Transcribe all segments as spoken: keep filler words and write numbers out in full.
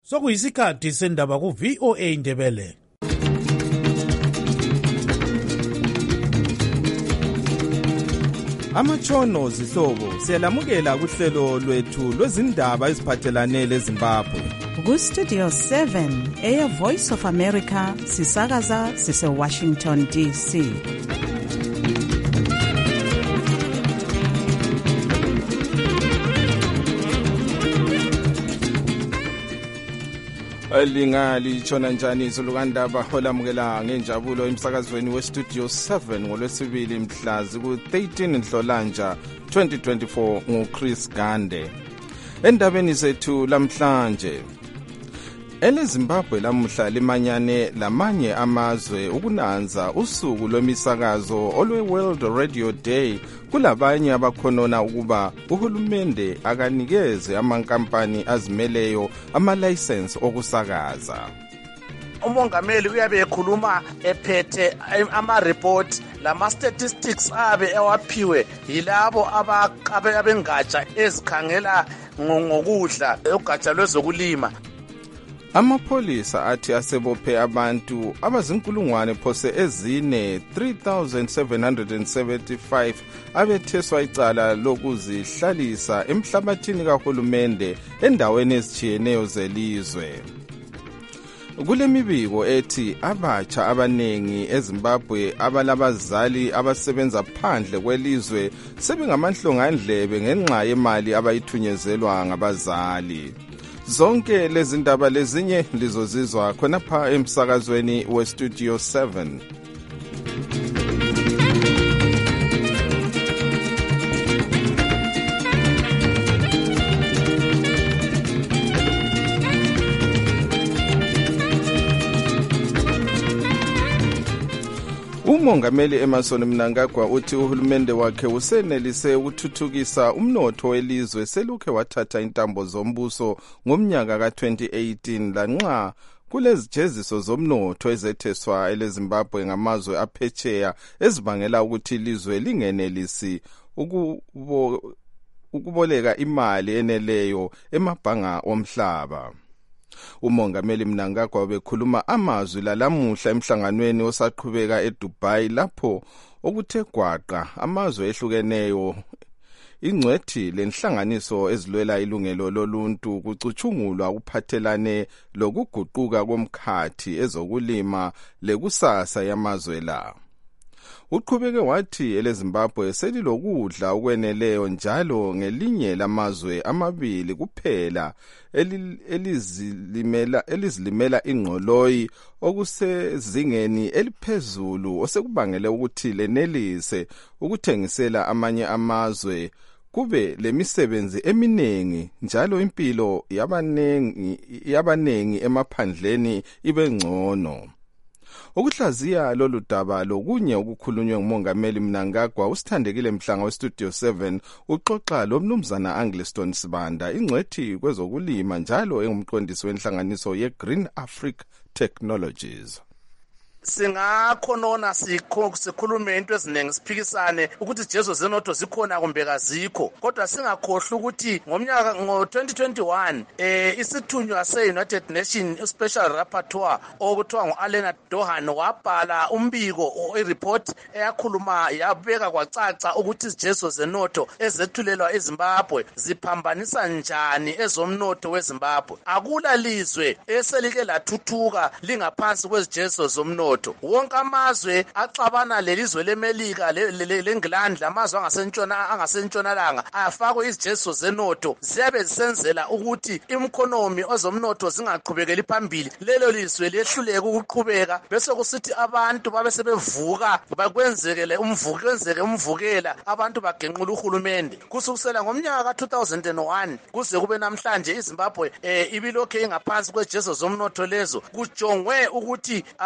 Sokuyisikhathi sendaba ku V O A Ndebele. Amatshono zihlobo siyalamukela kuhlelo lwethu lwezindaba eziphathelane leZimbabwe. Ku Studio seven eya Voice of America sisakaza sise Washington D C. Lingali chona njani izulukandaba olamukela ngenjabulo emsakazweni we Studio seven ngolwesibili mhlazi ku thirteen Nhlolanja twenty twenty-four nguChris Gande. Endabeni zethu lamhlanje, eleZimbabwe lamuhla limanyane lamanye amazwe ukunanza usuku lwemisakazo olwe World Radio Day kulabanye abakhonona ukuba uhulumende akanikeze amankampani azimeleyo ama-license okusakaza. Umongameli uyabe ekhuluma ephethe ama-report lama-statistics abe ewaphiwe yilabo abengatsha ezikhangela ngokudla ugatsha lwezokulima. Amapholisa athi asebophe abantu abazinkulungwane phose ezine three thousand seven hundred seventy-five abetheswa icala lokuzihlalisa emhlabathini kahulumende endaweni ezitshiyeneyo zelizwe. Kulemibiko ethi abatsha abanengi eZimbabwe abalabazali abasebenza phandle kwelizwe sebengamanhlongandlebe ngenxa yemali abayithunyezelwa ngabazali. Zonke lezi ndaba lezinye lizozizwa khonapha emsakazweni we Studio seven. Umongameli Emmerson Mnangagwa uthi uhulumende wakhe usenelise ukuthuthukisa umnotho welizwe selukhe wathatha intambo zombuso ngomnyaka ka twenty eighteen lanxa kulezijeziso zomnotho ezetheswa eleZimbabwe ngamazwe aphetsheya ezibangela ukuthi ilizwe lingenelisi ukubo, ukuboleka imali eneleyo emabhanga omhlaba. Umongameli Mnangagwa ubekhuluma amazwi lalamuhla emhlanganweni osaqhubeka eDubai lapho okuthe gwaqa amazwe ehlukeneyo ingcwethi lenhlanganiso ezilwela ilungelo loluntu kucuthungulwa kuphathelane lokuguquka komkhathi ezokulima lekusasa yamazwe la. Uqhubeke wathi eleZimbabwe selilokudla okweneleyo njalo ngelinye lamazwe amabili kuphela elizilimela elizilimela ingqoloyi okusezingeni eliphezulu osekubangele ukuthi lenelise ukuthengisela amanye amazwe kube lemisebenzi eminengi njalo impilo yabanengi yabanengi emaphandleni ibe ngcono. Ukuhlaziya lolu daba lokunye okukhulunywe ngumongameli Mnangagwa usithandekile Mhlanga we Studio seven uxoxa lo mnumzana Angliston Sibanda ingcwethi kwezokulima njalo engumqondisi wenhlanganiso ye-Green Africa Technologies. Singakhonona sikhulume into eziningi siphikisane ukuthi Jesu zenotho zikhona kumbe kazikho, kodwa singakhohlwa ukuthi ngomnyaka ngo twenty twenty-one eh isithunywa se-United Nations Special Rapporteur okuthiwa ngu-Alena Dohan wabhala umbiko i-report eyakhuluma yabeka kwacaca ukuthi izijezo zenotho ezethulelwa eZimbabwe ziphambanisa njani ezomnotho weZimbabwe. Akula lizwe eselike lathuthuka lingaphansi kwezijezo zomnotho. Wonke amazwe axabana lelizwe leMelika leNgilandi lamazwe angasentshona angasentshonalanga ayafakwa izijezo zenotho ziyabe zisenzela ukuthi imkhonomi ozomnotho zingaqhubekeli phambili, lelo lizwe lehluleke ukuqhubeka bese kusithi abantu babe sebevuka bakwenzekele umvuko kwenzeke umvukela abantu bagenqula uhulumende. Kusukisela ngomnyaka ka two thousand one kuze kube namhlanje iZimbabwe eh ibilokhe ingaphansi kwezijezo zomnotho lezo kujongwe ukuthi ngoba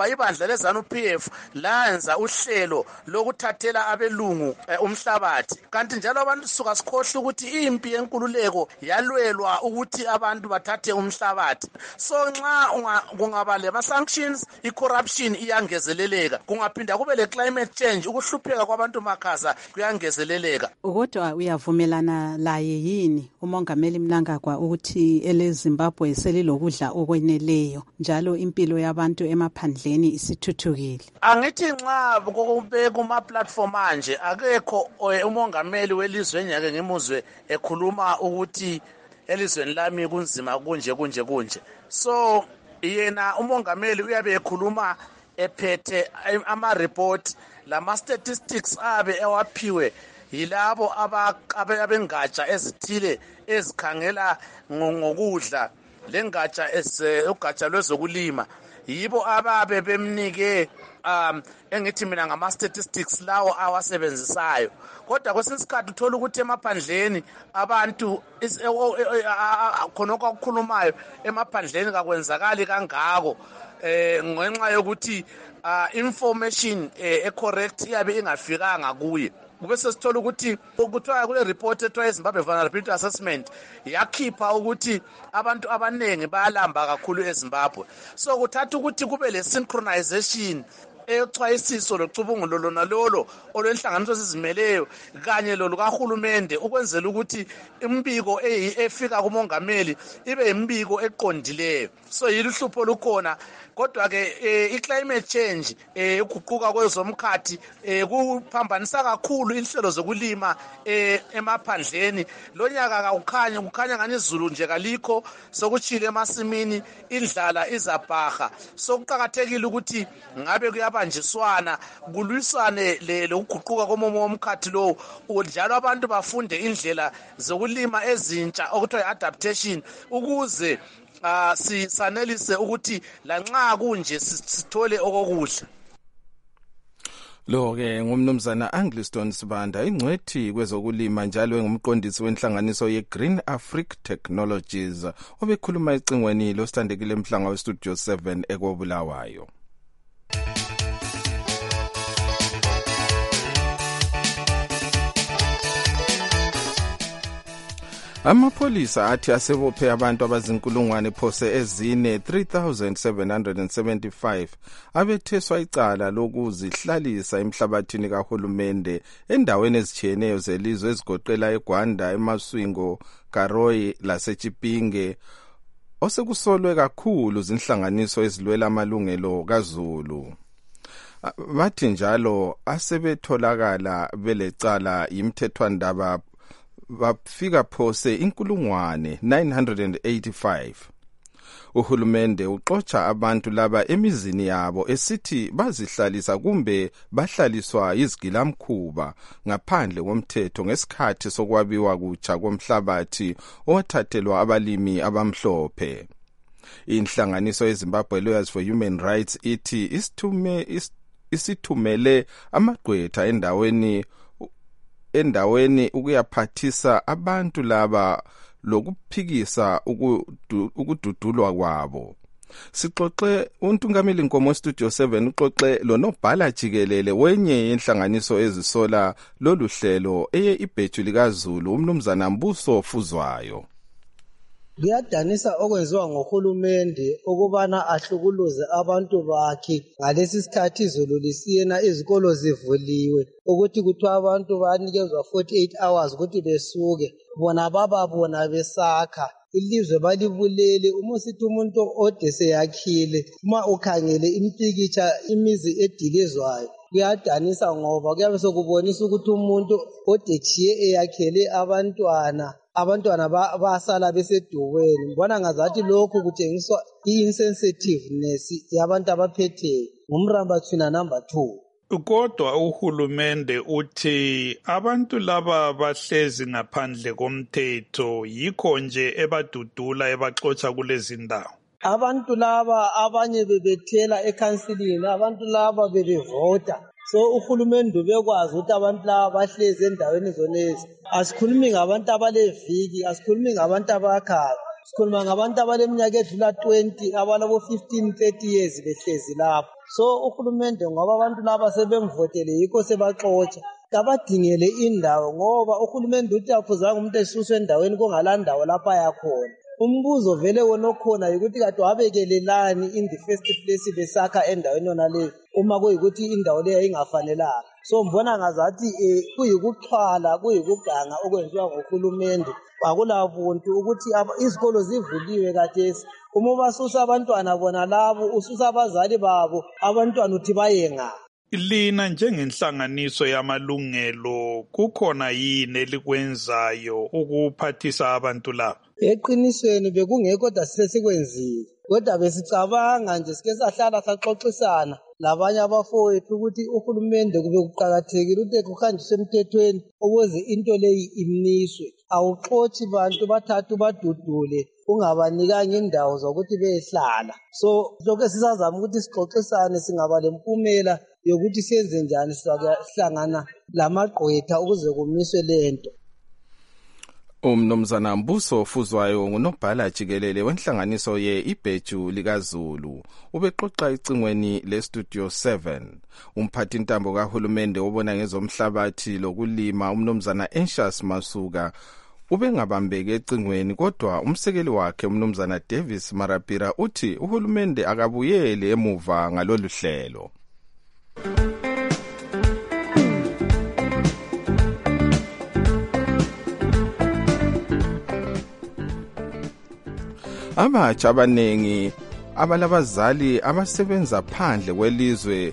ngoba ibandla leZANU-P F layenza uhlelo lokuthathela abelungu eh, umhlabathi. Kanti njalo abantu suka sikhohle ukuthi impi yenkululeko yalwelwa ukuthi abantu bathathe umhlabathi. So nxa kungaba le sanctions, i-corruption iyangezeleleka. Kungaphinda kube le climate change, ukuhlupheka kwabantu makhaza kuyangezeleleka. Kodwa uyavumelana laye yini uMongameli Mnangagwa ukuthi eleZimbabwe selilokudla okweneleyo njalo impilo yabantu emaphandleni isithuthukile? Angithi nxa kube kuma platform manje akekho umongameli welizwe nyake ngimuzwe ekhuluma ukuthi elizweni lami kunzima kunje kunje kunje. So yena umongameli uyabe ekhuluma ephethe ama report lama statistics abe ewaphiwe yilabo abengatsha ezithile ezikhangela ngokudla lengatsha ugatsha lwezokulima, yibo ababe bemnike um engithi mina ngama statistics lawo awasebenzisayo. Kodwa kwesinye isikhathi uthola ukuthi emaphandleni abantu khonokho akukhulumayo emaphandleni kakwenzakali kangako eh ngenxa yokuthi information e correct iyabe ingafikanga kuye. Kube sesithola ukuthi ukuthiwa kule report ethiwa Zimbabwe Vulnerability Assessment yakhipha ukuthi abantu abanengi bayalamba kakhulu eZimbabwe. So kuthatha ukuthi kube le synchronization echwayisiso locubungulo lona lolo olwenhlanganiso ezizimeleyo kanye lo lukahulumende ukwenzela ukuthi imbiko efika kumongameli ibe imbiko eqondileyo. So yiluhlupho lukhona. Kodwa ke i-climate change ukuguquka kwezomkhathi kuphambanisa kakhulu inhlelo zokulima emaphandleni. Lo nyaka akukhanya kukhanya ngani izulu nje kalikho, sokuchile emasimini, indlala izabhaha. So kuqhakathekile ukuthi ngabe kuyabanjiswana kulwisane lokuguquka komomo womkhathi lo, njalo abantu bafunde indlela zokulima ezintsha okuthiwa adaptation ukuze Uh, sisanelise ukuthi lanxa kunje sithole okokudla. Lo ke ngumnumzana Angliston Sibanda, ingcwethi kwezokulima njalo engumqondisi wenhlanganiso ye-Green Africa Technologies, obekhuluma ecingweni losithandekile Mhlanga we-Studio seven ekobulawayo. Amapholisa athi asebophe abantu abazinkulungwane phose ezine three thousand seven hundred seventy-five abetheswa icala lokuzihlalisa emhlabathini kahulumende endaweni ezitshiyeneyo zelizwe ezigoqela eGwanda, eMaswingo, Karoyi laseChipinge, osekusolwe kakhulu zinhlanganiso ezilwela amalungelo kaZulu. Bathi njalo asebetholakala belecala yimthethwandaba bafika phose inkulungwane nine hundred eighty-five. Uhulumende uxoxa abantu laba emizini yabo esithi bazihlalisa kumbe bahlaliswa izigilamkhuba ngaphandle komthetho ngesikhathi sokwabiwa kutsha komhlabathi owathathelwa abalimi abamhlophe. Inhlanganiso yeZimbabwe Lawyers for Human Rights ithi isithume isithumele amagqwetha endaweni endaweni ukuyaphathisa abantu laba lokuphikisa ukududulwa kwabo. Sixoxe uNtungameli Nkomo Studio seven uxoxe lonobhala jikelele wenye inhlanganiso ezisola lolu hlelo eye ibheju likaZulu umnumzana Mbuso Fuzwayo. Kuyadanisa okwenziwa ngohulumende ukubana ahlukuluze abantu bakhe ngalesi sikhathi izulu lisiyena izikolo zivuliwe ukuthi kuthiwa abantu banikezwa forty-eight hours ukuthi besuke bona baba bona besakha ilizwe balibulele. Uma sithi umuntu ode seyakhile uma ukhangele impikitsha imizi edilizwayo kuyadanisa ngoba kuyabe sokubonisa ukuthi umuntu ode chiye eyakhele abantwana abantwana basala besedukweni. Ngibona ngazathi lokhu kutshengiswa i-insensitiveness yabantu abaphetheyo ngumramba thina number two. Kodwa uhulumende uthi abantu laba bahlezi ngaphandle komthetho yikho nje ebadudula ebaxotsha kulezi ndawo. Abantu laba abanye bebethela ekhansilini, abantu laba bebevota. So uhulumende ubekwazi ukuthi abantu laba bahlezi endaweni zonezi. Asikhulumi ngabantu abaleviki, asikhulumi ngabantu abakhala. Sikhuluma ngabantu abaleminyaka edlula twenty, abalabo fifteen thirty years behlezi lapho. So uhulumende ngoba abantu laba sebemvotele yikho sebaxotsha kabadingele indawo ngoba uhulumende uthi akufuzanga umuntu esuswe endaweni kungalandawo lapha yakhona. Umbuzo vele wona okhona ukuthi kade wabekelelani in the first place besakha endaweni yona leyo uma kuyikuthi indawo leyo ingafanelanga. So mbona ngazathi eh, kuyikuxhwala kuyikuganga okwenziwa ngohulumende akulabuntu ukuthi izikolo zivuliwe kathesi. Uma ubasusa abantwana bona labo ususa abazali babo abantwana uthi bayenga. Lina njengenhlanganiso yamalungelo kukhona yini elikwenzayo ukuphathisa abantu laba? Eqinisweni bekungekho kodwa sesikwenzile. Kodwa besicabanga nje sike sahlala saxoxisana labanye abafowethu ukuthi uhulumende kube kuqhakathekile ukuthi kuhanjiswe emthethweni ukuze into leyi imniswe. Awuxothi bantu bathathu badudule ungabanikanga indawo zokuthi behlala. So lokho sisazama ukuthi sixoxisane singaba lempumela yokuthi senze njani sihlangana lamagqwetha ukuze kumiswe lento. Umnumzana Mbuso Ofuzwayo ngunobhala jikelele wenhlanganiso ye Ibheju likaZulu ubexoxa icingweni le Studio seven. Umphathi intambo kahulumende obona ngezomhlabathi lokulima umnumzana Anxious Masuka ubengabambeke ecingweni kodwa umsekeli wakhe umnumzana Davis Marapira uthi uhulumende akabuyele emuva ngalolu hlelo. Abatsha abanengi abalabazali abasebenza phandle kwelizwe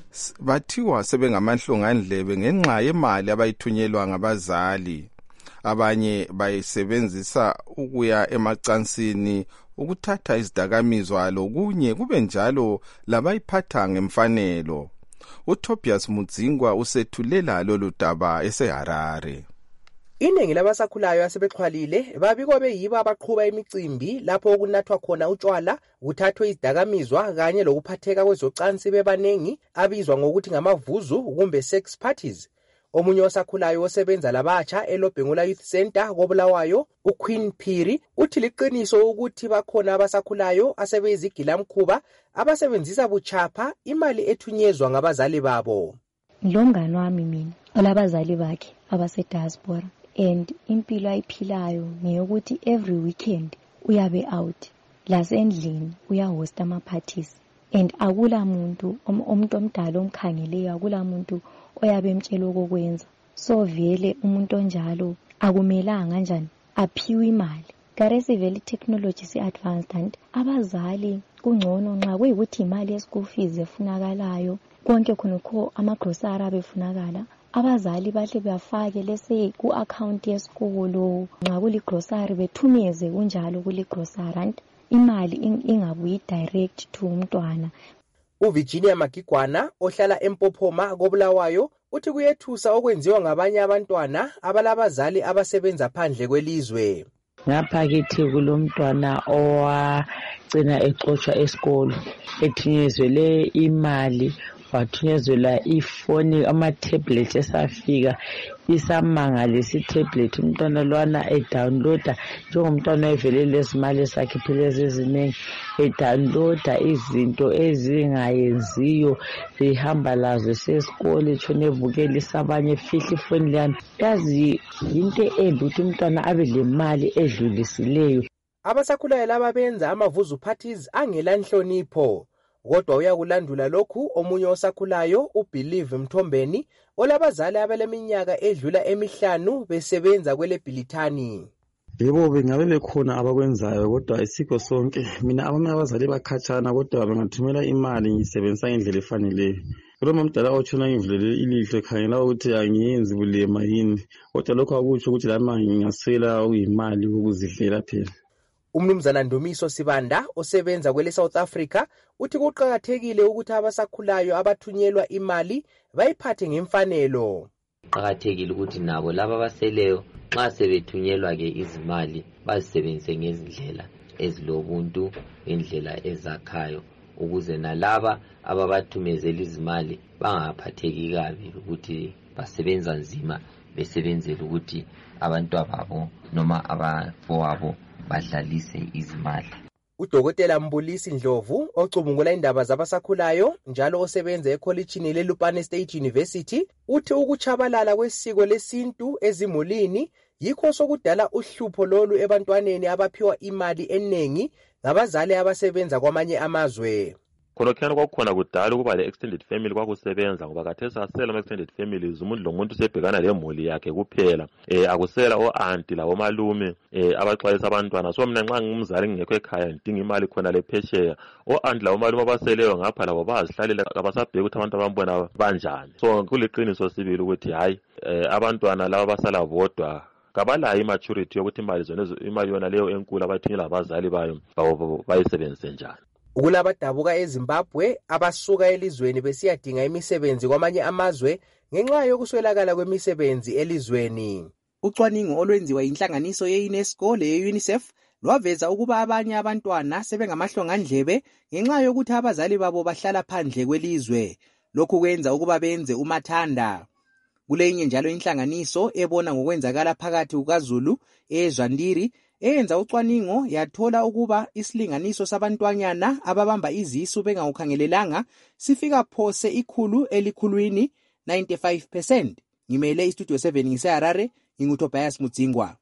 bathiwa sebengamanhlungandlebe ngenxa yemali abayithunyelwa ngabazali. Abanye bayisebenzisa ukuya emacansini ukuthatha izidakamizwa lokunye kube njalo labayiphatha ngemfanelo. uTobias Mudzingwa usethulela lolu daba eseHarare. Iningi labasakhulayo asebexhwalile babikwa beyiba abaqhuba imicimbi lapho okunathwa khona utshwala, kuthathwe izidakamizwa kanye lokuphatheka kwezocansi bebanengi abizwa ngokuthi ngamavuzu kumbe sex parties. Omunye osakhulayo osebenza labatsha eLobhengula Youth Center koBulawayo, uQueen Phiri, uthi liqiniso ukuthi bakhona abasakhulayo asebeyizigilamkhuba abasebenzisa buchapha imali ethunyezwa ngabazali babo. Ngilomngane wami mina olabazali bakhe abase-diaspora and impilo ayiphilayo ngeyokuthi every weekend uyabe out lasendlini uyahosta ama-parties and akula muntu umuntu omdala omkhangeleyo, akula muntu oyabe emtshela okokwenza. So vele umuntu onjalo akumelanga njani aphiwe imali. Karesi vele technology si advanced and abazali kungcono nxa kuyikuthi imali ye-school fees efunakalayo konke khonokho ama-grocery abefunakala, abazali bahle bafake lese ku-account yesikolo nxa kuli-grocery bethumeze kunjalo kuli-grocery and imali ingabuyi direct to umntwana. UVirginia Magigwana ohlala eMpophoma koBulawayo uthi kuyethusa okwenziwa ngabanye abantwana abalabazali abasebenza phandle kwelizwe. Ngapha kithi kulomntwana owagcina exoshwa esikolo ethunyezwele imali, wathunyezwela ifoni ama-tablet esafika isamangalisa i-tablet umntwana lwana edownloada njengomntwana evele lezimali esakhiphile eziningi edownloada izinto ezingayenziyo behamba lazo sesikole etshona ebukelisa abanye efihla ifoni leyana. Yazi into embi ukuthi umntwana abe lemali edlulisileyo. Abasakhulayo laba benza amavuzu parties angela nhlonipho. Kodwa uyakulandula lokhu omunye osakhulayo uBelieve Mthombeni olabazali abaleminyaka edlula emihlanu besebenza kwele Bhilithani. Yebo bengabe bekhona abakwenzayo kodwa isikho sonke. Mina abami abazali bakhatshana kodwa bengathumela imali ngisebenzisa ngendlela efaneleyo. Kuloma mdala otshona ngivulele ilihlo ekhangela ukuthi angiyenzi bulema yini. Kodwa lokho akutsho ukuthi lama ngingasela uyimali ukuzidlela phela. Umnumzana Ndumiso Sibanda osebenza kwele South Africa uthi kuqhakathekile ukuthi abasakhulayo abathunyelwa imali bayiphathe ngemfanelo. Kuqhakathekile ukuthi nabo laba baseleyo nxa sebethunyelwa ke izimali bazisebenzise ngezindlela ezilobuntu, indlela ezakhayo ukuze nalaba ababathumezela izimali bangaphatheki kabi ukuthi basebenza nzima besebenzela ukuthi abantu ababo noma abafowabo badlalise izimali. Udokotela Mbulisi Ndlovu ocubungula indaba zabasakhulayo njalo osebenza ekholejini leLupane State University uthi ukuchabalala kwesiko lesintu ezimulini yikho sokudala uhlupho lolu ebantwaneni abaphiwa imali enengi ngabazali abasebenza kwamanye amazwe. Khonokho kwakukhona kudala ukuba le extended family kwakusebenza ngoba khathesi asela ama extended families umuntu lomuntu sebhekana lemuli yakhe kuphela eh akusela o-aunti labo malume eh abaxwayisa abantwana so mina nxa ngumzali ngekho ekhaya ngidinga imali khona lephesheya o-aunti labo malume abaseleyo ngapha labo bazihlalela abasabheka ukuthi abantu abambona banjani so kuliqiniso sibili ukuthi hayi abantwana laba basala bodwa kabalayo immaturity yokuthi imali zona imali yona leyo enkulu abayithunyela abazali bayo bayisebenzise njani. Kulabadabuka eZimbabwe abasuka elizweni besiyadinga imisebenzi kwamanye amazwe ngenxa yokuswelakala kwemisebenzi elizweni. Ucwaningo olwenziwa inhlanganiso ye-UNESCO leye-UNICEF lwaveza ukuba abanye abantwana sebengamahlongandlebe ngenxa yokuthi abazali babo bahlala phandle kwelizwe. Lokhu kwenza ukuba benze umathanda. Kulenye njalo inhlanganiso ebona ngokwenzakala phakathi kukaZulu eZwandiri eyenza ucwaningo yathola ukuba isilinganiso sabantwanyana ababamba izisu bengakukhangelelanga sifika phose ikhulu elikhulwini ninety-five percent. Ngimele iStudio seven ngiseHarare, nginguTobias Mudzingwa.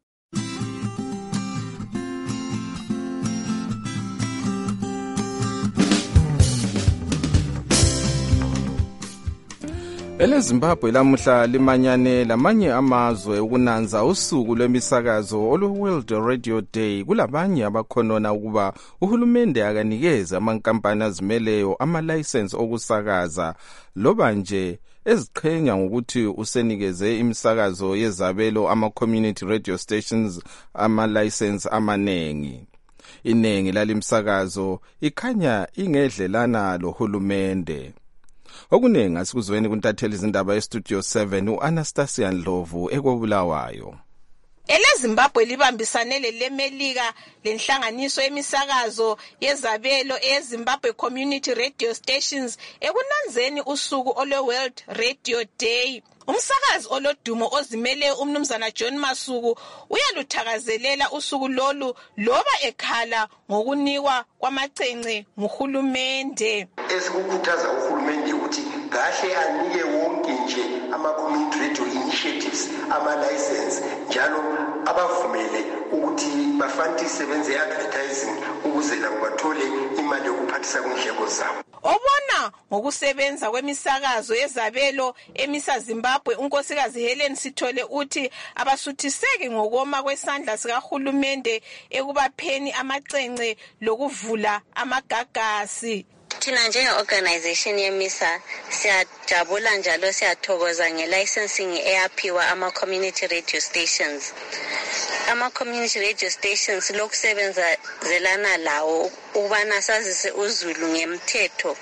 EleZimbabwe lamuhla limanyane lamanye amazwe ukunanza usuku lwemisakazo olu World Radio Day kulabanye abakhonona ukuba uhulumende akanikeze amankampani azimeleyo ama-license okusakaza loba nje eziqhenya ngokuthi usenikeze imisakazo yezabelo ama-community radio stations ama-license amanengi. Inengi lalimsakazo ikhanya ingedlelana lohulumende. Okuningi asikuzweni kuntatheli izindaba eStudio seven uAnastasia Ndlovu ekobulawayo. EleZimbabwe libambisane leLemelika lenhlanganiso emisakazo yezabelo eZimbabwe Community Radio Stations ekunanzeni usuku olwe World Radio Day. Umsakazi olodumo ozimele umnumzana John Masuku uyaluthakazelela usuku lolu loba ekhala ngokunikwa kwamacence nguhulumende. Esikukhuthaza uhulumende ukuthi kahle anike wonke nje ama-community radio initiatives ama-license njalo abavumele ukuthi bafanti sebenze advertising ukuze labo bathole imali yokuphathisa kwindleko zabo. Obona ngokusebenza kwemisakazo yezabelo emisa Zimbabwe unkosikazi Helen Sithole uthi abasuthiseki ngokoma kwesandla sikahulumende ekubapheni amacence lokuvula amagagasi. Thina njenge-organization yemisa siyajabula njalo siyathokoza nge-licensing eyaphiwa ama-community radio stations. Ama-community radio stations lokusebenza zelana lawo ukubana sazise uZulu ngemthetho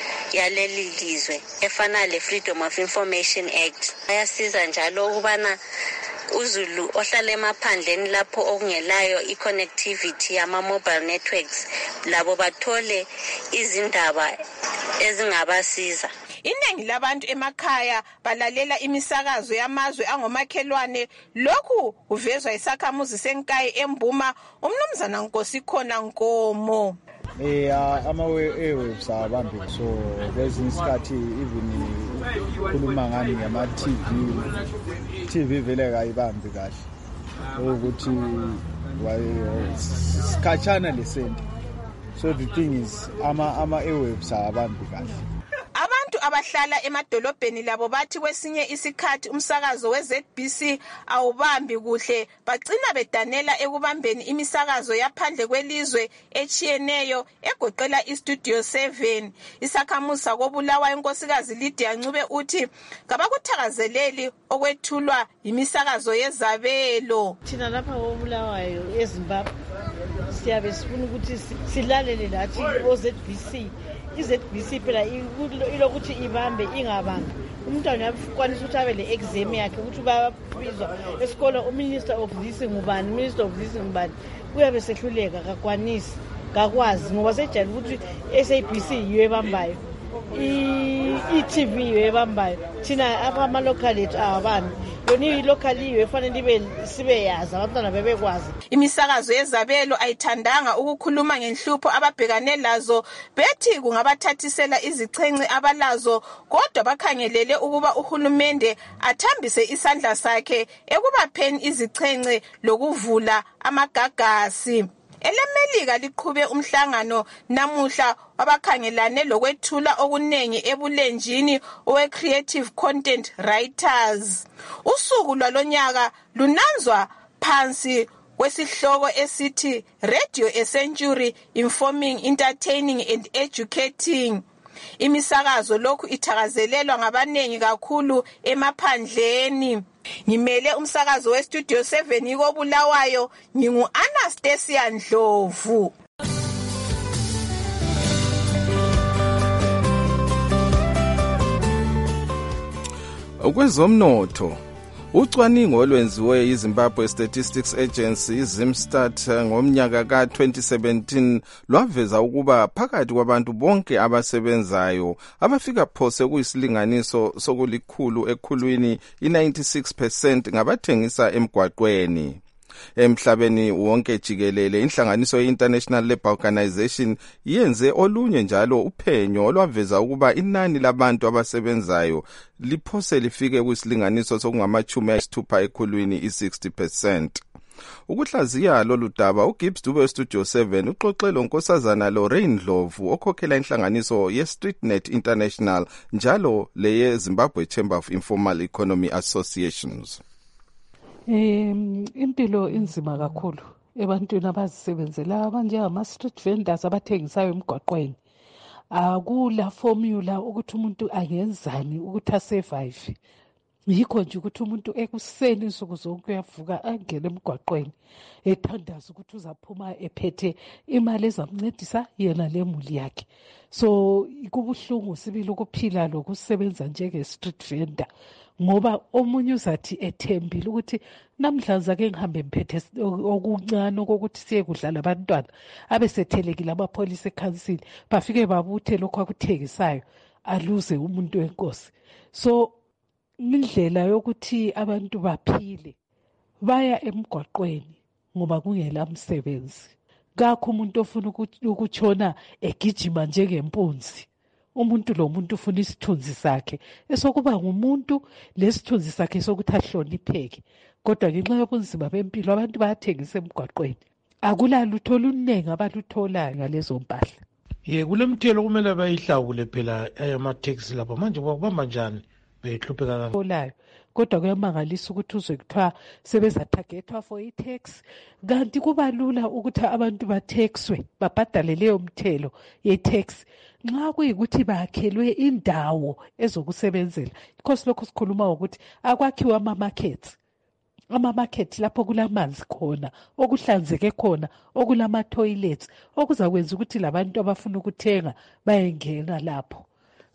yaleli lizwe efana le-Freedom of Information Act. Ayasiza njalo ukubana uZulu ohlala emaphandleni lapho okungelayo i-connectivity yama-mobile networks labo bathole izindaba ezingabasiza. Iningi labantu emakhaya balalela imisakazo yamazwe angomakhelwane. Lokhu kuvezwa isakhamuzi senkayi eMbuma umnumzana Nkosikhona Nkomo. Eh ama-airwaves abambi so kwezinye isikhathi even khuluma ngani ngama-T V T V vele kayibambi kahle ukuthi sikhatshana lesenti so the thing is ama ama-airwaves abambi kahle. Abantu abahlala emadolobheni labo bathi kwesinye isikhathi umsakazo we-Z B C awubambi kuhle bagcina bedanela ekubambeni imisakazo yaphandle kwelizwe echiyeneyo egoqela iStudio seven. Isakhamuzi sakobulawayo inkosikazi Lydia Ncube uthi kabakuthakazeleli okwethulwa imisakazo yezabelo. Thina lapha kobulawayo eZimbabwe siyabe sifuna ukuthi silalele lathi o-Z B C. I-Z B C phela ilokuthi ibambe ingabambi. Umntwana uyakwanisa ukuthi abe le-exam yakhe ukuthi babizwa esikolo uminister of this ngubani, minister of this ngubani. Uyabe sehluleka kakwanisi, kakwazi ngoba sejala ukuthi i-S A B C yiyo ebambayo. I-T V yiyo ebambayo. Thina ama-local ethu awabambi. yona ilokaliyo efanele ibe sibe yazi abantwana bebekwazi. Imisakazo yezabelo ayithandanga ukukhuluma ngenhlupho ababhekane lazo, bethi kungabathathisela izichenci abalazo, kodwa bakhangelele ukuba uhulumende athambise isandla sakhe ekubapheni izichenci lokuvula amagagasi. EleMelika liqhube umhlangano namuhla wabakhangelane lokwethula okunengi ebulenjini owe Creative Content Writers. Usuku lwalonyaka lunanzwa phansi kwesihloko esithi Radio a Century, Informing, Entertaining and Educating. Imisakazo lokhu ithakazelelwa ngabanengi kakhulu emaphandleni. Ngimele umsakazo we Studio seven iko Bulawayo, ngingu Anastasia Ndlovu. Okwezomnotho, ucwaningo olwenziwe yiZimbabwe Statistics Agency Zimstat ngomnyaka ka twenty seventeen lwaveza ukuba phakathi kwabantu bonke abasebenzayo abafika phose kuyisilinganiso sokulikhulu ekhulwini i-ninety-six percent ngabathengisa emgwaqweni. Emhlabeni wonke jikelele inhlanganiso ye-International Labour Organization yenze olunye njalo uphenyo olwaveza ukuba inani labantu abasebenzayo liphose lifike kwisilinganiso sokungamachumi ayisithupha ekhulwini i-sixty percent. Ukuhlaziya lolu daba uGibbs Dube Studio seven uxoxe lo nkosazana Lorraine Ndlovu okhokhela inhlanganiso ye-StreetNet International njalo leye Zimbabwe Chamber of Informal Economy Associations. Um, impilo inzima kakhulu ebantwini abazisebenzela abanjengama street vendors abathengisayo emgwaqweni. Akula formula ukuthi umuntu angenzani ukuthi asurvive. Yikho nje ukuthi umuntu ekuseni insuku zonke uyavuka angene emgwaqweni ethandaza ukuthi uzaphuma ephethe imali ezamncedisa yena lemuli yakhe. So kubuhlungu sibili ukuphila lokusebenza njenge street vendor, ngoba omunye uzathi ethembile ukuthi namhlanje ake ngihambe mphethe okuncane ukuthi siye kudlala abantwana, abesethelekile amapholisa ekhansili bafike babuthe lokho akuthengisayo aluze umuntu wenkosi. So indlela yokuthi abantu baphile baya emgwaqweni ngoba kungela msebenzi. Kakho umuntu ofuna ukutshona egijima njengempunzi. Umuntu lo muntu ufuna isithunzi sakhe esokuba ngumuntu lesithunzi sakhe sokuthi ahlonipheke. Kodwa ngenxa yobunzima bempilo abantu bayathengisa emgwaqweni. Akula lutho oluningi abalutholayo ngalezo mpahla. Ye kulemthelo kumele bayihlawule phela ayama taxi lapha manje bakubamba njani behlupheka kakhulu. Kodwa kuyamangalisa ukuthi uzwe kuthiwa sebezatargetwa for i-tax, kanti kuba lula ukuthi abantu bataxwe babhadale leyo mthelo ye-tax nxa kuyikuthi bakhelwe indawo ezokusebenzela. Because lokho sikhuluma ukuthi akwakhiwa ama-markets. Ama-market lapho kulamanzi khona, okuhlanzeke khona, okulama-toilets, okuzakwenza ukuthi labantu abafuna ukuthenga bayengena lapho.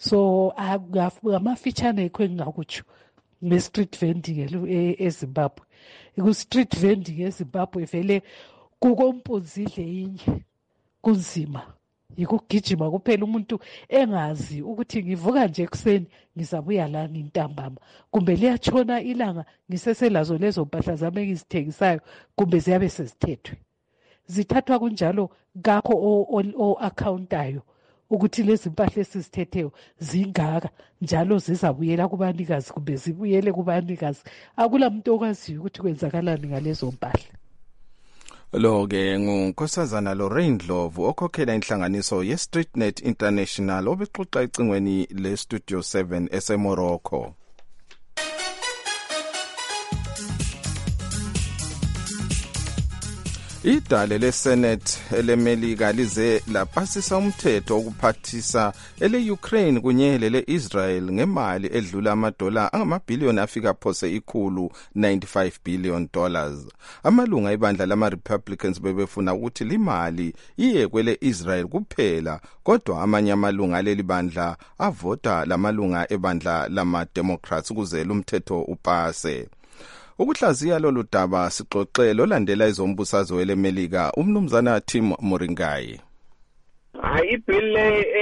So ngamafitshane yikho engingakutsho nge-street vending eZimbabwe. Ku-street vending eZimbabwe vele kukompunzidle inye kunzima. Yikugijima kuphela umuntu engazi ukuthi ngivuka nje ekuseni ngizabuya la ngintambama, kumbe liyatshona ilanga ngiseselazo lezo mpahla zami engizithengisayo, kumbe ziyabe sezithethwe. Zithathwa kunjalo kakho o-accountayo ukuthi lezi mpahla esizithetheyo zingaka njalo zizabuyela kubanikazi kumbe zibuyele kubanikazi. Akula muntu okwaziyo ukuthi kwenzakalani ngalezo mpahla. Lo ke ngunkosazana Lorraine Ndlovu okhokhela inhlanganiso ye-StreetNet International obexoxa icingweni le Studio seven eseMorocco. Idale leSenate eleMelika lize lapasisa umthetho wokuphathisa ele-Ukraine kunye lele-Israel ngemali edlula amadola angamabhiliyoni afika phose ikhulu ninety-five billion dollars. Amalunga ebandla lama-Republicans bebefuna ukuthi limali iye kwele-Israel kuphela, kodwa amanye amalunga aleli bandla avota lamalunga ebandla lama-Democrats ukuze lumthetho upase. Ukuhlaziya lolu daba sixoxele olandela izombusazwe eleMelika umnumzana Tim Moringai. Hayi bill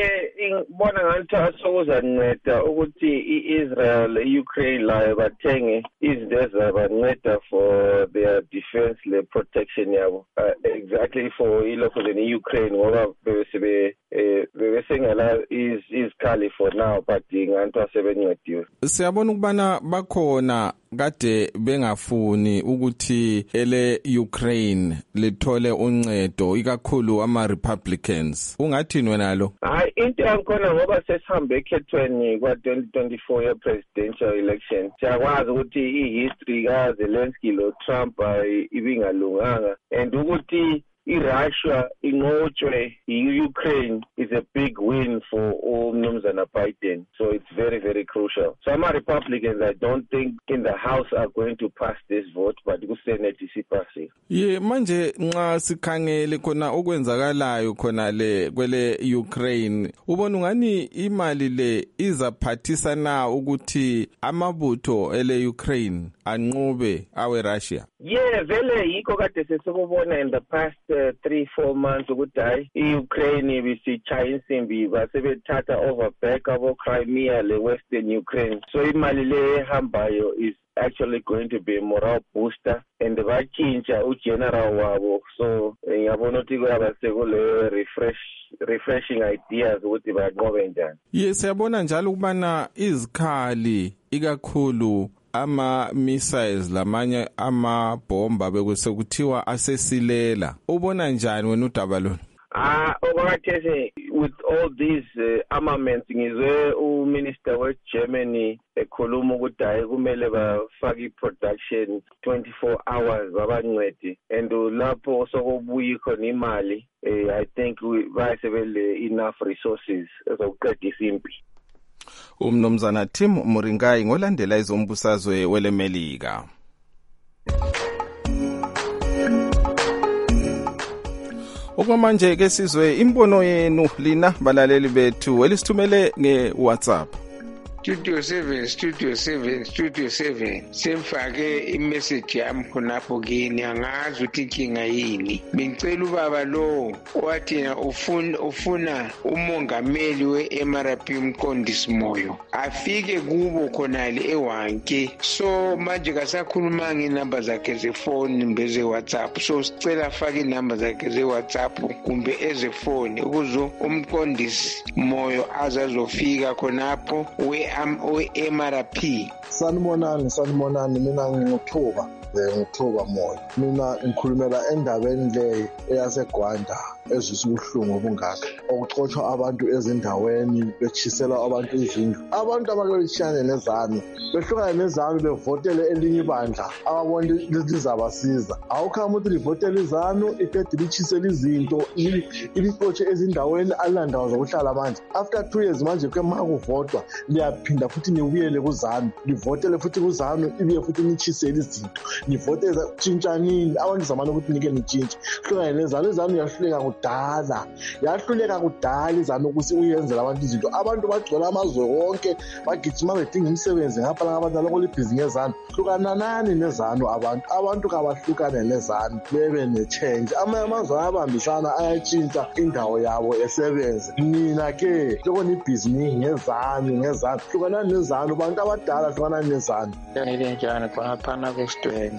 ngibona ngathi sokuzanceda ukuthi i-Israel i-Ukraine layo bathenge izinto ezizabanceda for their defense le protection yabo uh, exactly for ilokho leni i-Ukraine ngoba bebesebe bebesengela izikhali for now but nganto asebencediwe. Siyabona ukubana bakhona kade bengafuni ukuthi ele Ukraine lithole uncedo ikakhulu ama Republicans. Ungathini wena lo? Hayi into yankhona ngoba sesihambe ekhethweni kwa twenty twenty-four ye presidential election. Siyakwazi ukuthi i-history ka Zelensky lo Trump ibingalunganga and ukuthi i-Russia inqotshwe i-Ukraine is a big win for umnumzana Biden. So it's very, very crucial. Some Republicans, I don't think in the House are going to pass this vote, but ku-Senate isipasi. Ye manje nxa sikhangele khona okwenzakalayo khona le kwele Ukraine, ubona ngani imali le izaphathisa na ukuthi amabutho ele Ukraine anqobe awe Russia? Yeah, vele yikho kade sesikubona in the past uh, three four months ukuthi hayi i-Ukraine bisichaya insimbi basebethatha over back abo Crimea le Western Ukraine. So imali le ehambayo is actually going to be a morale booster and batshintsha ugeneral wabo. So ngiyabona ukuthi kuyaba sekule refresh refreshing ideas ukuthi banqobe njani. Yes, siyabona njalo ukubana izikhali ikakhulu ama missiles lamanye ama bomba bekusekuthiwa asesilela. Ubona njani wena udaba lona? Ah, okwakhathesi with all these uh, armaments ngizwe uminister we Germany ekhuluma ukuthi hayi kumele bafake i-production twenty-four hours babancede and lapho sokubuya khona imali eh, I think bayisebele enough resources ezokuqedisa impi. Umnomzana Tim Muringai ngolandela izombusazwe wele Melika. Okwamanje ke sizwe imbono yenu lina balaleli bethu elisithumele nge-WhatsApp. Studio seven, Studio seven, Studio seven. Semfake imessage yami khonapho kini angazi ukuthi inkinga yini. Ngicela ubaba lo wathi ufuna ufuna umongameli we-M R P uMqondisi Moyo afike kubo khonale ewanke. So manje kasakhuluma nginamba zakhe zefoni mbeze WhatsApp. So sicela afake inamba zakhe ze WhatsApp kumbe ezefoni ukuze uMqondisi Moyo azazofika khonapho we we-M R P. Sanibonani, sanibonani, mina nginguthuba, nguthuba Moyo. Mina ngikhulumela endabeni le eyaseGwanda ezwisa ubuhlungu obungaka. Okuxoshwa abantu ezindaweni bechisela abantu izindlu. Abantu abalolishane nezanu, behlukana nezanu bevotele elinye ibandla ababona lizabasiza. Awukhama ukuthi livotele izanu iqede lichisela izinto ilixotshe ezindaweni alandawo zokuhlala manje. After two years manje kwemakuvotwa liyaphinda futhi nibuyele kuzanu, livotele futhi kuzanu ibuye futhi nichisele izinto. Nivotele tshintshanini abantu zamana ukuthi nike nitshintshe. Hlukana nezanu, izanu yahluleka kudala. Yahluleka kudala izanu ukuthi uyenzela abantu izinto. Abantu bagcola amazwe wonke bagijima bedinga imisebenzi ngapha labantu lokho libhizinisi ngezanu. Hlukana nani nezanu abantu. Abantu kabahlukane nezanu bebe ne-change. Amanye amazwe ayabambisana ayatshintsha indawo yabo esebenze. Mina ke lokho nibhizinisi ngezanu ngezanu. Hlukana nezanu abantu abadala hlukana nezanu. Ngene njani khona kwesitweni.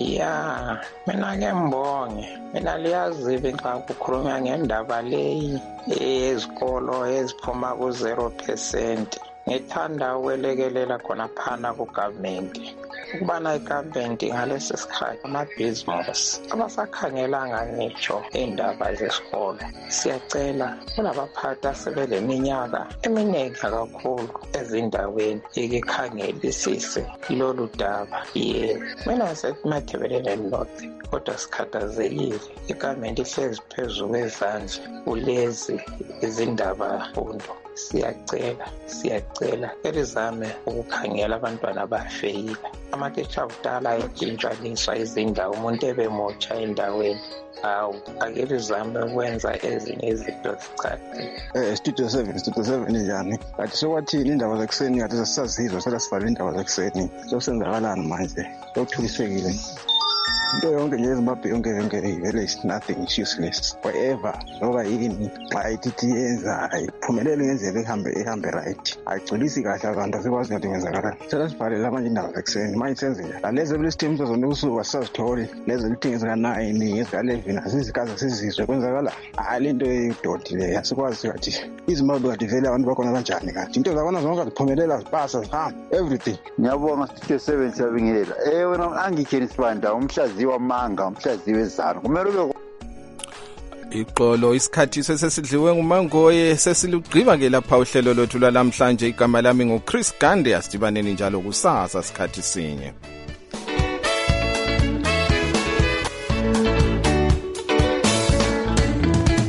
Ya, mina ngembonge. Mina liyazibe xa kukhulunywa ngendaba leyi ezikolo eziphuma ku zero percent. Ngithanda ukwelekelela khona phana ku-government ukubana i-government ngalesi sikhathi amabhizinisi abasakhangelanga ngitsho indaba zesikolo. Siyacela kulabaphathi asebeleminyaka eminingi kakhulu ezindaweni ikikhangelisise lolu daba. Yebo, mina sekumathebelele North kodwa sikhathazekile. I-government ihlezi phezu kwezandla kulezi izindaba mfundo. Siyacela, siyacela elizame ukukhangela abantwana abafeyila. Amatitsha akudala ayetshintshaniswa izindawo, umuntu ebemotsha endaweni. Awu, ake lizame ukwenza ezinye izinto zicacile. Eh, Studio seven, Studio seven njani? Kathi sokwathini indaba zakuseni ngathi sasizwa sala sibhala indaba zakuseni. Sokusenzakalani manje? Sokuthulisekile. into yonke nje eZimbabwe yonke yonke vele is nothing, is useless whatever noba yini xa ithi yenza ayiphumelele ngendlela ehambe ehambe right ayigculisi kahle abantu asikwazi ngathi ngenzakala sesibhalela manje indaba zekuseni manje senzile lalezo lesithembu zona usuku asazitholi lezo lithi ngezika-nine ngezika-eleven asizikaze sizizwe kwenzakala hayi lento eyidodi leyo asikwazi kathi iZimbabwe kade vele abantu bakhona kanjani kathi into zakhona zonke ziphumelela zipasa zihamba everything. Ngiyabonga Studio seven siyabingelela eh wena angikeni sibanda umhlazi wamanga umhlazi wezalo kumele ube Iqolo isikhathi sesidliwe nguMangoye sesilugqiba ke lapha uhlelo lothu lwalamhlanje igama lami nguChris Gande asidibaneni njalo kusasa sikhathi sinye.